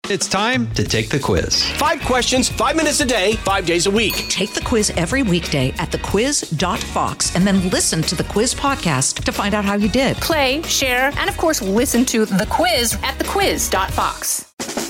It's time to take the quiz. 5 questions, 5 minutes a day, 5 days a week. Take the quiz every weekday at thequiz.fox and then listen to the quiz podcast to find out how you did. Play, share, and of course, listen to The Quiz at thequiz.fox.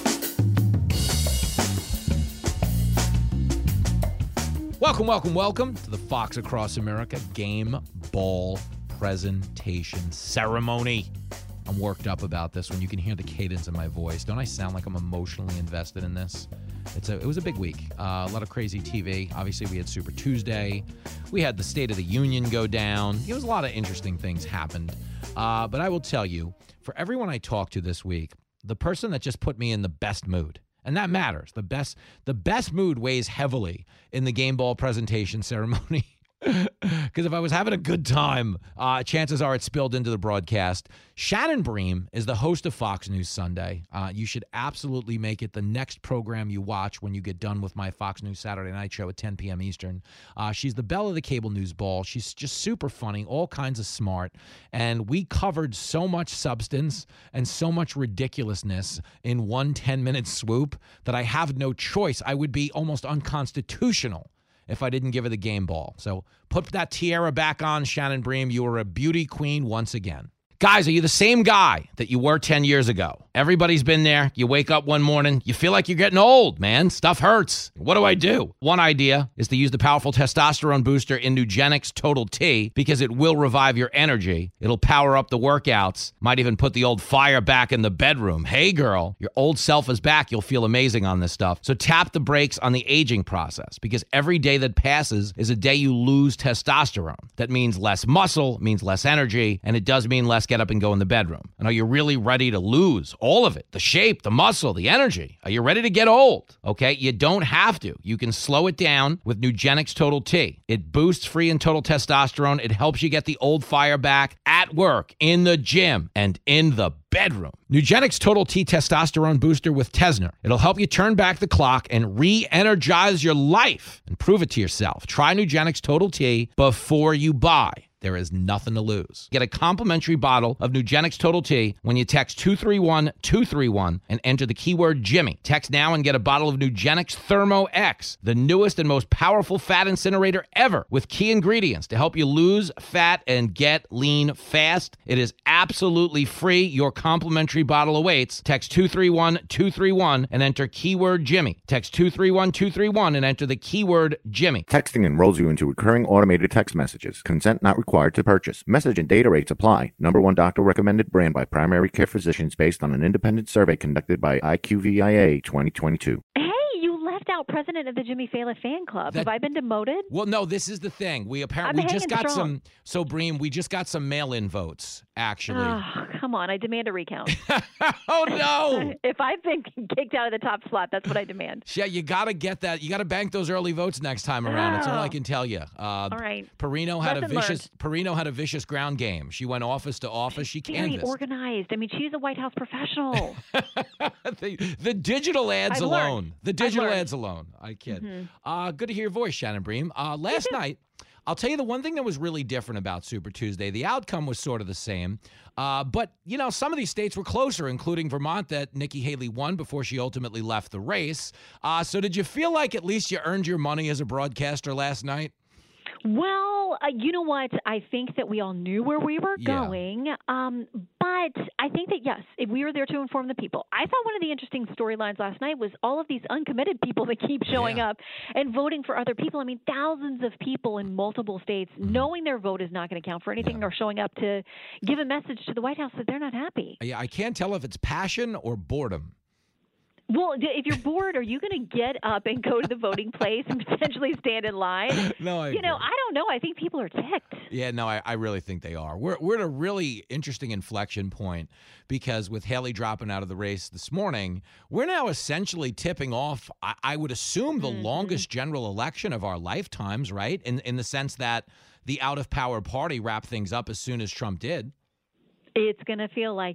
Welcome to the Fox Across America Game Ball Presentation Ceremony. I'm worked up about this when you can hear the cadence in my voice. Don't I sound like I'm emotionally invested in this? It was a big week. A lot of crazy TV. Obviously, we had Super Tuesday. We had the State of the Union go down. There was a lot of interesting things happened. But I will tell you, for everyone I talked to this week, the person that just put me in the best mood, and that matters. The best mood weighs heavily in the game ball presentation ceremony. Because if I was having a good time, chances are it spilled into the broadcast. Shannon Bream is the host of Fox News Sunday. You should absolutely make it the next program you watch when you get done with my Fox News Saturday Night Show at 10 p.m. Eastern. She's the belle of the cable news ball. She's just super funny, all kinds of smart. And we covered so much substance and so much ridiculousness in one 10-minute swoop that I have no choice. I would be almost unconstitutional if I didn't give her the game ball. So put that tiara back on, Shannon Bream. You are a beauty queen once again. Guys, are you the same guy that you were 10 years ago? Everybody's been there. You wake up one morning, you feel like you're getting old, man. Stuff hurts. What do I do? One idea is to use the powerful testosterone booster in Nugenix Total T because it will revive your energy. It'll power up the workouts. Might even put the old fire back in the bedroom. Hey, girl, your old self is back. You'll feel amazing on this stuff. So tap the brakes on the aging process because every day that passes is a day you lose testosterone. That means less muscle, means less energy, and it does mean less get up and go in the bedroom. And are you really ready to lose all of it? The shape, the muscle, the energy. Are you ready to get old? Okay, you don't have to. You can slow it down with Nugenix Total T. It boosts free and total testosterone. It helps you get the old fire back at work, in the gym, and in the bedroom. Nugenix Total T Testosterone Booster with Tesner. It'll help you turn back the clock and re-energize your life and prove it to yourself. Try Nugenix Total T before you buy. There is nothing to lose. Get a complimentary bottle of Nugenix Total T when you text 231-231 and enter the keyword Jimmy. Text now and get a bottle of Nugenix Thermo X, the newest and most powerful fat incinerator ever, with key ingredients to help you lose fat and get lean fast. It is absolutely free. Your complimentary bottle awaits. Text 231-231 and enter keyword Jimmy. Text 231-231 and enter the keyword Jimmy. Texting enrolls you into recurring automated text messages. Consent not required to purchase. Message and data rates apply. Number one doctor recommended brand by primary care physicians based on an independent survey conducted by IQVIA 2022. Out president of the Jimmy Fallon fan club. Have I been demoted? Well, no, this is the thing. We just got some. So, Bream, we just got some mail-in votes. Actually, come on! I demand a recount. Oh no! If I've been kicked out of the top slot, that's what I demand. Yeah, you got to get that. You got to bank those early votes next time around. That's all I can tell you. All right. Perino had a vicious ground game. She went office to office. She canvassed. Very organized. I mean, she's a White House professional. the digital ads alone. The digital ads alone. I kid. Mm-hmm. Good to hear your voice, Shannon Bream. Last night, I'll tell you the one thing that was really different about Super Tuesday. The outcome was sort of the same. But, you know, some of these states were closer, including Vermont that Nikki Haley won before she ultimately left the race. So did you feel like at least you earned your money as a broadcaster last night? Well, you know what? I think that we all knew where we were going. But I think that, yes, if we were there to inform the people. I thought one of the interesting storylines last night was all of these uncommitted people that keep showing up and voting for other people. I mean, thousands of people in multiple states knowing their vote is not going to count for anything are showing up to give a message to the White House that they're not happy. Yeah, I can't tell if it's passion or boredom. Well, if you're bored, are you going to get up and go to the voting place and potentially stand in line? No, I don't know. I think people are ticked. Yeah, no, I really think they are. We're at a really interesting inflection point because with Haley dropping out of the race this morning, we're now essentially tipping off, I would assume, the longest general election of our lifetimes, right? In the sense that the out-of-power party wrapped things up as soon as Trump did. It's going to feel like it.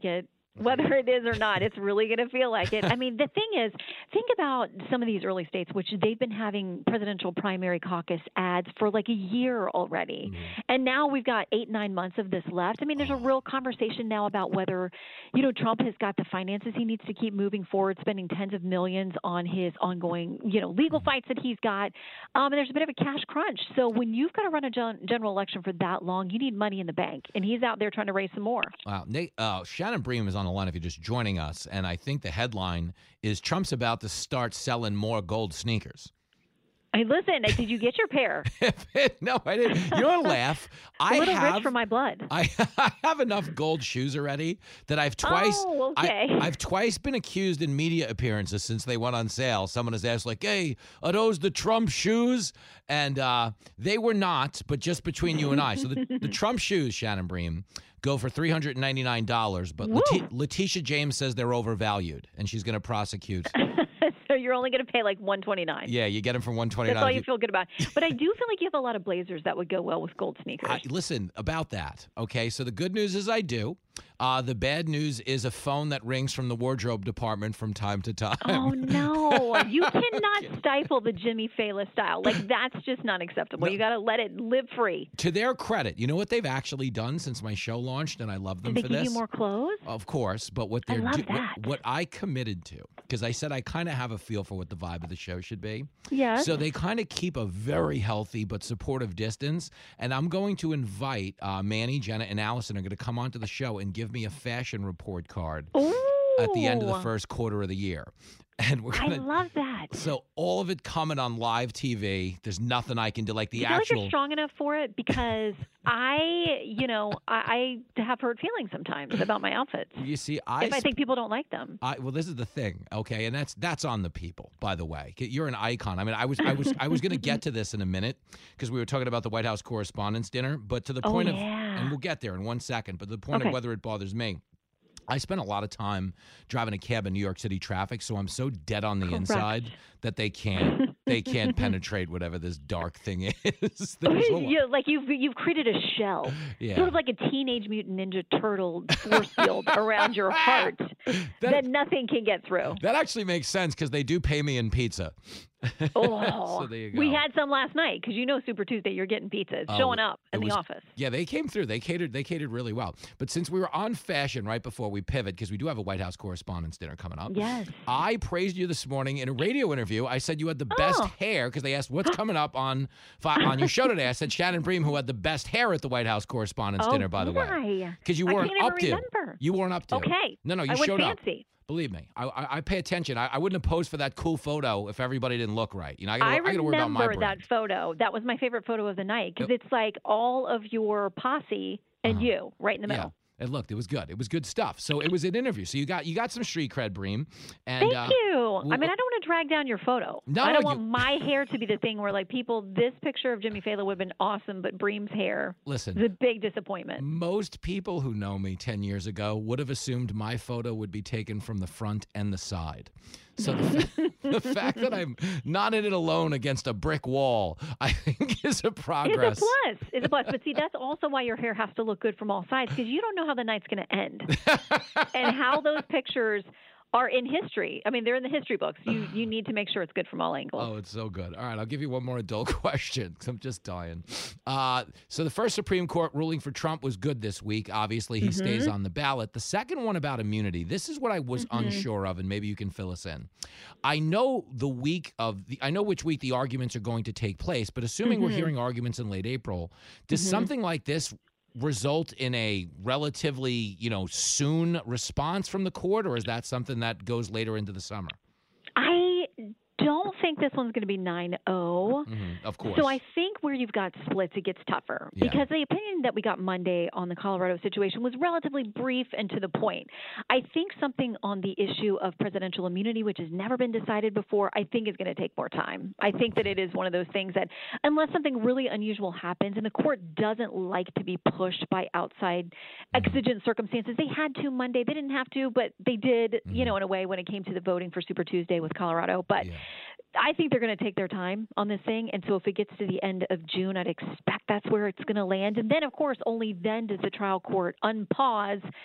Whether it is or not, it's really going to feel like it. I mean, the thing is, think about some of these early states, which they've been having presidential primary caucus ads for like a year already. And now we've got 8-9 months of this left. I mean, there's a real conversation now about whether, Trump has got the finances he needs to keep moving forward, spending tens of millions on his ongoing, legal fights that he's got. And there's a bit of a cash crunch. So when you've got to run a general election for that long, you need money in the bank. And he's out there trying to raise some more. Wow. Shannon Bream is on the line if you're just joining us. And I think the headline is Trump's about to start selling more gold sneakers. Hey, listen, did you get your pair? No, I didn't. You don't laugh. A little rich for my blood. I have enough gold shoes already that I've twice. Oh, okay. I've twice been accused in media appearances since they went on sale. Someone has asked, like, "Hey, are those the Trump shoes?" And they were not, but just between you and I. So the Trump shoes, Shannon Bream, go for $399, but Letitia James says they're overvalued, and she's going to prosecute. So you're only going to pay like $129. Yeah, you get them for $129. That's all you feel good about. But I do feel like you have a lot of blazers that would go well with gold sneakers. Listen, about that, okay? So the good news is I do. The bad news is a phone that rings from the wardrobe department from time to time. Oh, no. You cannot stifle the Jimmy Fallon style. Like, that's just not acceptable. You got to let it live free. To their credit, you know what they've actually done since my show launched, and I love them for this? Did they give you more clothes? Of course, but what they're what I committed to, because I said I kind of have a feel for what the vibe of the show should be. Yes. So they kind of keep a very healthy but supportive distance, and I'm going to invite Manny, Jenna, and Allison are going to come onto the show and give me a fashion report card at the end of the first quarter of the year. And we're gonna, I love that. So all of it coming on live TV. There's nothing I can do. Like the you feel like you're strong enough for it? Because I have hurt feelings sometimes about my outfits. You see, if I think people don't like them. Well, this is the thing, okay, and that's on the people. By the way, you're an icon. I mean, I was going to get to this in a minute because we were talking about the White House Correspondents' Dinner, but to the point of, and we'll get there in 1 second. But the point of whether it bothers me. I spent a lot of time driving a cab in New York City traffic, so I'm so dead on the inside that they can't penetrate whatever this dark thing is. Like you've created a shell, sort of like a Teenage Mutant Ninja Turtle force field around your heart that nothing can get through. That actually makes sense because they do pay me in pizza. Oh, so there you go. We had some last night because Super Tuesday, you're getting pizza. It's showing up in the office. Yeah, they came through. They catered really well. But since we were on fashion right before we pivot, because we do have a White House Correspondents' Dinner coming up. Yes. I praised you this morning in a radio interview. I said you had the best hair because they asked what's coming up on your show today. I said Shannon Bream, who had the best hair at the White House Correspondents' Dinner, by the way. Because you weren't up to. You weren't up to. Okay. No, you showed up. Believe me, I pay attention. I wouldn't have posed for that cool photo if everybody didn't look right. I got to worry about my brand. I remember that photo. That was my favorite photo of the night because it's like all of your posse and you right in the middle. It looked. It was good. It was good stuff. So it was an interview. So you got some street cred, Bream. And, Thank you. I mean, I don't want to drag down your photo. No, I don't want my hair to be the thing where, like, this picture of Jimmy Fallon would have been awesome, but Bream's hair is a big disappointment. Most people who know me 10 years ago would have assumed my photo would be taken from the front and the side. So the fact that I'm not in it alone against a brick wall, I think is a progress. It's a plus. But see, that's also why your hair has to look good from all sides because you don't know how the night's going to end and how those pictures are in history. I mean, they're in the history books. You need to make sure it's good from all angles. Oh, it's so good. All right, I'll give you one more adult question because I'm just dying. So the first Supreme Court ruling for Trump was good this week. Obviously, he stays on the ballot. The second one about immunity, this is what I was unsure of, and maybe you can fill us in. I know which week the arguments are going to take place, but assuming we're hearing arguments in late April, does something like this result in a relatively, soon response from the court, or is that something that goes later into the summer? I don't think this one's going to be 9-0. Of course. So I think where you've got splits, it gets tougher because the opinion that we got Monday on the Colorado situation was relatively brief and to the point. I think something on the issue of presidential immunity, which has never been decided before, I think is going to take more time. I think that it is one of those things that unless something really unusual happens, and the court doesn't like to be pushed by outside exigent circumstances. They had to Monday. They didn't have to, but they did, in a way when it came to the voting for Super Tuesday with Colorado. But I think they're going to take their time on this thing. And so if it gets to the end of June, I'd expect that's where it's going to land. And then, of course, only then does the trial court unpause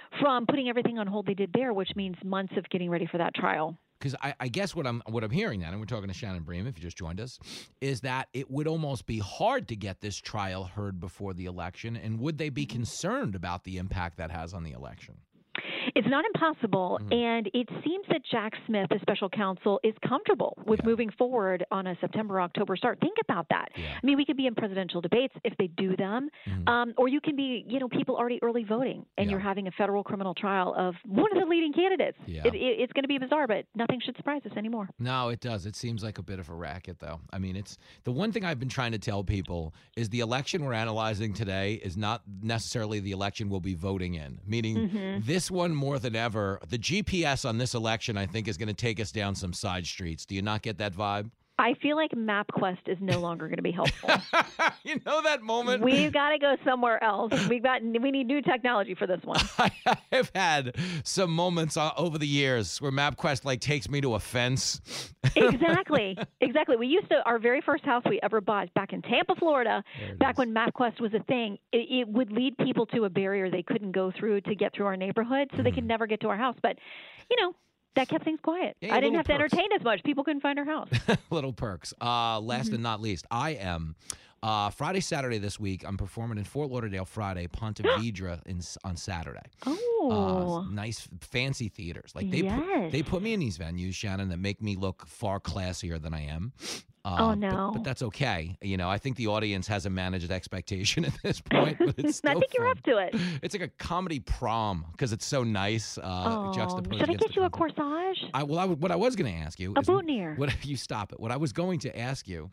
from putting everything on hold they did there, which means months of getting ready for that trial. Because I guess what I'm hearing now, and we're talking to Shannon Bream, if you just joined us, is that it would almost be hard to get this trial heard before the election. And would they be concerned about the impact that has on the election? It's not impossible, and it seems that Jack Smith, the special counsel, is comfortable with moving forward on a September-October start. Think about that. Yeah. I mean, we could be in presidential debates if they do them, or you can be, people already early voting, and you're having a federal criminal trial of one of the leading candidates. Yeah. It's going to be bizarre, but nothing should surprise us anymore. No, it does. It seems like a bit of a racket, though. I mean, it's the one thing I've been trying to tell people is the election we're analyzing today is not necessarily the election we'll be voting in, meaning this one more than ever, the GPS on this election, I think, is going to take us down some side streets. Do you not get that vibe? I feel like MapQuest is no longer going to be helpful. You know that moment? We've got to go somewhere else. We need new technology for this one. I have had some moments over the years where MapQuest takes me to a fence. Exactly. We used to, our very first house we ever bought back in Tampa, Florida, back when MapQuest was a thing, it would lead people to a barrier they couldn't go through to get through our neighborhood, so they could never get to our house. But, that kept things quiet. Yeah, I didn't have to perks. entertain as much. People couldn't find our house. Little perks. Last and not least, I am Friday, Saturday this week. I'm performing in Fort Lauderdale Friday, Ponte Vedra on Saturday. Oh, nice fancy theaters. Yes. They put me in these venues, Shannon, that make me look far classier than I am. Oh, no. But that's okay. I think the audience has a managed expectation at this point. But it's still I think you're fun. up to it. It's like a comedy prom because it's so nice. Juxtaposed should I against get you a the corsage? what I was going to ask you A is, boutonniere. You stop it. What I was going to ask you,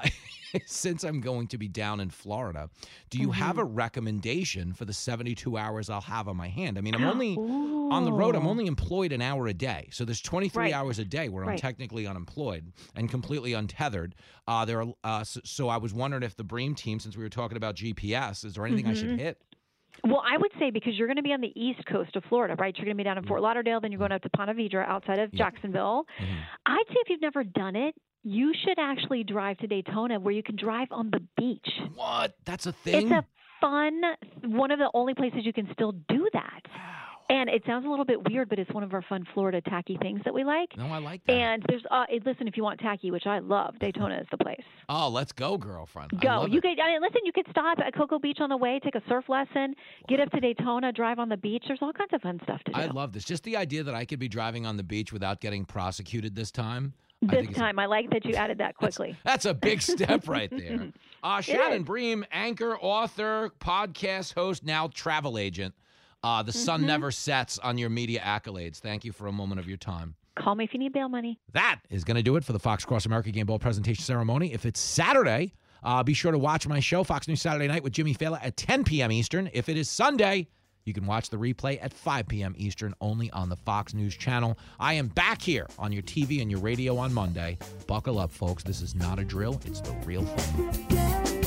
since I'm going to be down in Florida, do you have a recommendation for the 72 hours I'll have on my hand? I mean, I'm only on the road. I'm only employed an hour a day. So there's 23 hours a day where I'm technically unemployed and completely untethered. So I was wondering if the Bream team, since we were talking about GPS, is there anything I should hit? Well, I would say because you're going to be on the east coast of Florida, right? You're going to be down in Fort Lauderdale, then you're going up to Ponte Vedra outside of Jacksonville. I'd say if you've never done it, you should actually drive to Daytona where you can drive on the beach. What? That's a thing? It's a fun, one of the only places you can still do that. And it sounds a little bit weird, but it's one of our fun Florida tacky things that we like. No, I like that. And there's, listen, if you want tacky, which I love, Daytona is the place. Oh, let's go, girlfriend. Go. You could stop at Cocoa Beach on the way, take a surf lesson, get up to Daytona, drive on the beach. There's all kinds of fun stuff to do. I love this. Just the idea that I could be driving on the beach without getting prosecuted this time. I like that you added that quickly. That's a big step right there. Shannon Bream, anchor, author, podcast host, now travel agent. The sun never sets on your media accolades. Thank you for a moment of your time. Call me if you need bail money. That is going to do it for the Fox Cross America Game Ball presentation ceremony. If it's Saturday, be sure to watch my show, Fox News Saturday Night with Jimmy Fallon at 10 p.m. Eastern. If it is Sunday, you can watch the replay at 5 p.m. Eastern only on the Fox News channel. I am back here on your TV and your radio on Monday. Buckle up, folks. This is not a drill. It's the real thing.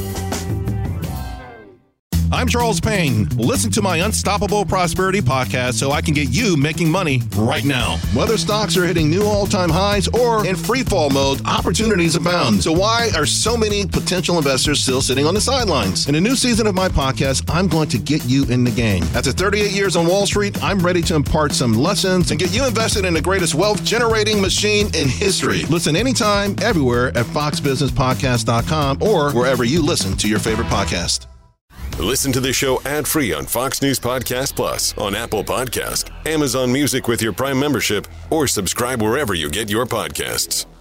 I'm Charles Payne. Listen to my Unstoppable Prosperity podcast so I can get you making money right now. Whether stocks are hitting new all-time highs or in free fall mode, opportunities abound. So why are so many potential investors still sitting on the sidelines? In a new season of my podcast, I'm going to get you in the game. After 38 years on Wall Street, I'm ready to impart some lessons and get you invested in the greatest wealth-generating machine in history. Listen anytime, everywhere at foxbusinesspodcast.com or wherever you listen to your favorite podcast. Listen to the show ad-free on Fox News Podcast Plus, on Apple Podcast, Amazon Music with your Prime membership, or subscribe wherever you get your podcasts.